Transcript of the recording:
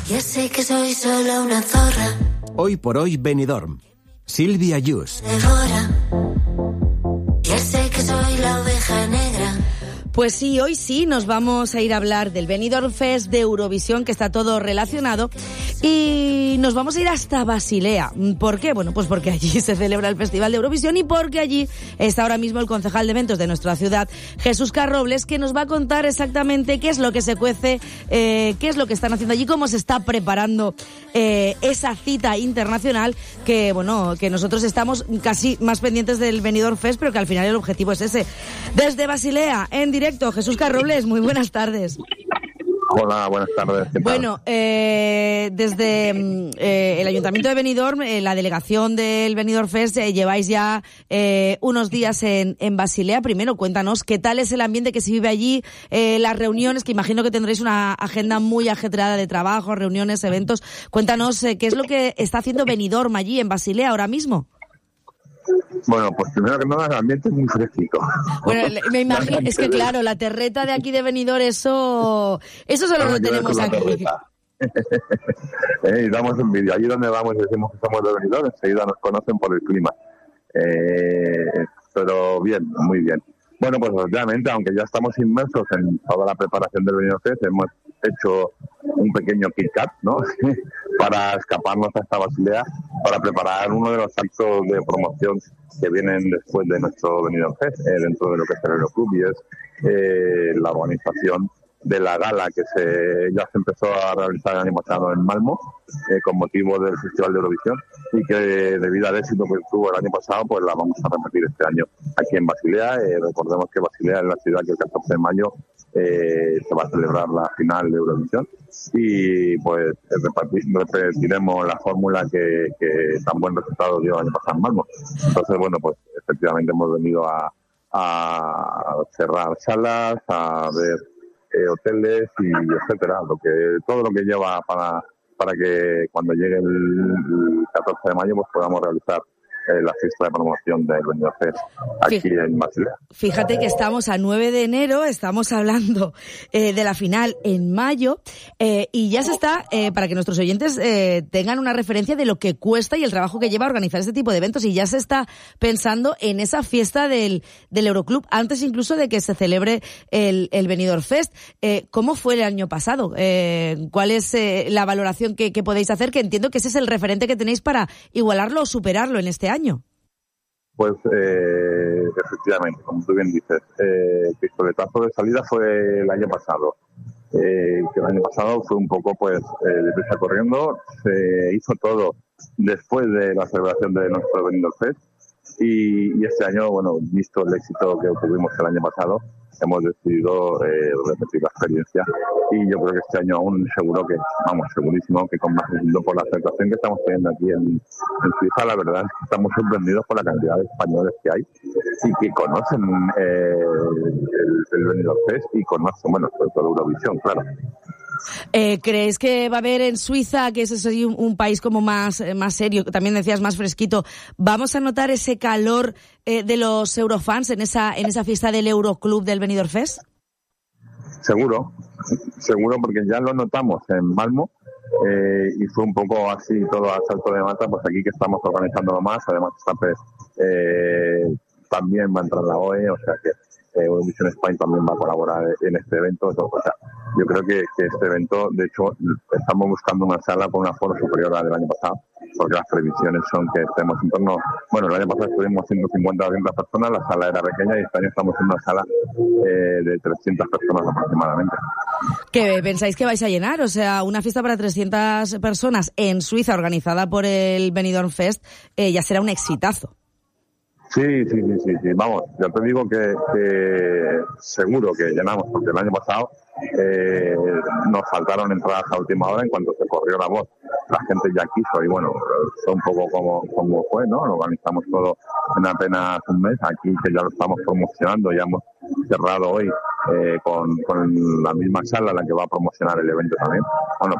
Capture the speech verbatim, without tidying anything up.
Ya sé que soy solo una zorra. Hoy por hoy Benidorm. Silvia Yus. Devora. Ya sé que soy la oveja negra. Pues sí, hoy sí nos vamos a ir a hablar del Benidorm Fest, de Eurovisión, que está todo relacionado, y nos vamos a ir hasta Basilea. ¿Por qué? Bueno, pues porque allí se celebra el Festival de Eurovisión y porque allí está ahora mismo el concejal de eventos de nuestra ciudad, Jesús Carrobles, que nos va a contar exactamente qué es lo que se cuece, eh, qué es lo que están haciendo allí, cómo se está preparando eh, esa cita internacional que, bueno, que nosotros estamos casi más pendientes del Benidorm Fest, pero que al final el objetivo es ese. Desde Basilea, en directo, Jesús Carrobles, muy buenas tardes. Hola, buenas tardes. ¿Qué tal? Bueno, eh, desde eh, el Ayuntamiento de Benidorm, eh, la delegación del Benidorm Fest, eh, lleváis ya eh, unos días en, en Basilea. Primero, cuéntanos qué tal es el ambiente que se vive allí, eh, las reuniones, que imagino que tendréis una agenda muy ajetreada de trabajo, reuniones, eventos. Cuéntanos eh, qué es lo que está haciendo Benidorm allí en Basilea ahora mismo. Bueno, pues primero que nada, el ambiente es muy fresquito. Bueno, me imagino, es que claro, la terreta de aquí de Benidorm, eso eso solo no lo tenemos aquí. eh, y damos envidia. Allí donde vamos y decimos que somos de Benidorm, enseguida nos conocen por el clima. Eh, pero bien, muy bien. Bueno, pues obviamente, aunque ya estamos inmersos en toda la preparación del Benidorm Fest, hemos hecho un pequeño Kit Kat, ¿no? Para escaparnos a esta Basilea, para preparar uno de los actos de promoción que vienen después de nuestro Benidorm Fest, eh, dentro de lo que es el Euroclub, y es eh, la organización de la gala que se ya se empezó a realizar el año pasado en Malmo, eh, con motivo del Festival de Eurovisión, y que debido al éxito que tuvo el año pasado, pues la vamos a repetir este año aquí en Basilea. Eh, recordemos que Basilea es la ciudad que el catorce de mayo eh, se va a celebrar la final de Eurovisión, y pues repetiremos la fórmula que, que tan buen resultado dio el año pasado en Malmo. Entonces, bueno, pues efectivamente hemos venido a, a cerrar salas, a ver Eh, hoteles y etcétera, lo que todo lo que lleva para para que cuando llegue el catorce de mayo pues podamos realizar eh, la fiesta de promoción del Benidorm Fest aquí Fíjate, en Basilea. Fíjate que estamos a nueve de enero, estamos hablando eh, de la final en mayo, eh, y ya se está, eh, para que nuestros oyentes eh, tengan una referencia de lo que cuesta y el trabajo que lleva organizar este tipo de eventos, y ya se está pensando en esa fiesta del, del Euroclub, antes incluso de que se celebre el, el Benidorm Fest. Eh, ¿Cómo fue el año pasado? Eh, ¿Cuál es eh, la valoración que, que podéis hacer? Que entiendo que ese es el referente que tenéis para igualarlo o superarlo en este año. Pues eh, efectivamente, como tú bien dices, eh, el pistoletazo de salida fue el año pasado. Eh, que el año pasado fue un poco pues eh, deprisa corriendo, se hizo todo después de la celebración de nuestro Benidorm Fest, y, y este año, bueno, visto el éxito que tuvimos el año pasado, hemos decidido eh, repetir la experiencia, y yo creo que este año aún seguro que, vamos, segurísimo que con más éxito por la aceptación que estamos teniendo aquí en, en Suiza. La verdad es que estamos sorprendidos por la cantidad de españoles que hay y que conocen eh, el, el Benidorm Fest y conocen, bueno, sobre todo Eurovisión, claro. Eh, ¿Crees que va a haber en Suiza, que es un, un país como más, más serio, también decías más fresquito, vamos a notar ese calor eh, de los eurofans en esa en esa fiesta del Euroclub del Benidorm Fest? Seguro, seguro, porque ya lo notamos en Malmo, eh, y fue un poco así todo a salto de mata. Pues aquí que estamos organizándolo más, además está, pues, eh, también va a entrar la O E, o sea que eh, Eurovision Spain también va a colaborar en este evento. Entonces, o sea, yo creo que, que este evento, de hecho, estamos buscando una sala con un aforo superior al del año pasado, porque las previsiones son que estemos en torno, bueno, el año pasado estuvimos ciento cincuenta a doscientas personas, la sala era pequeña, y este año estamos en una sala eh, de trescientas personas aproximadamente. ¿Qué pensáis que vais a llenar? O sea, una fiesta para trescientas personas en Suiza organizada por el Benidorm Fest eh, ya será un exitazo. Sí, sí, sí, sí, sí, vamos, ya te digo que, que seguro que llenamos, porque el año pasado eh, nos faltaron entradas a última hora en cuanto se corrió la voz. La gente ya quiso, y bueno, fue un poco como, como fue, ¿no? Lo organizamos todo en apenas un mes, aquí que ya lo estamos promocionando, ya hemos cerrado hoy eh, con, con la misma sala la que va a promocionar el evento también. Bueno,